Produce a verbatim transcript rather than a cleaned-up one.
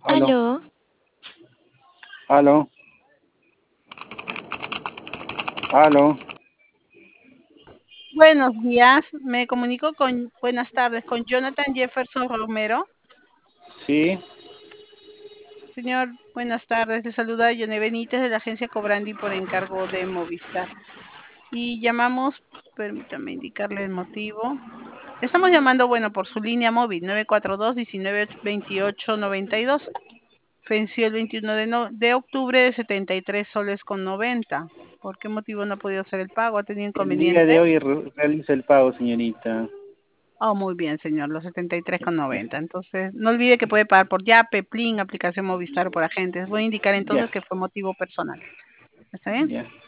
Aló, Aló, aló, aló. Buenos días, me comunico con, buenas tardes, con Jonathan Jefferson Romero. Sí, Señor, buenas tardes, le saluda Yone Benítez de la agencia Cobrandi por encargo de Movistar. Y llamamos, permítame indicarle el motivo. Estamos llamando, bueno, por su línea móvil, nueve cuatro dos, uno nueve dos ocho nueve dos. Venció el veintiuno de, no- de octubre de setenta y tres soles con noventa. ¿Por qué motivo no ha podido hacer el pago? ¿Ha tenido el día inconveniente? de hoy re- realiza el pago, señorita. Oh, muy bien, señor, los setenta y tres con noventa. Entonces, no olvide que puede pagar por Yape, Plin, aplicación Movistar o por agentes. Voy a indicar Ya, entonces que fue motivo personal. ¿Está bien? ya.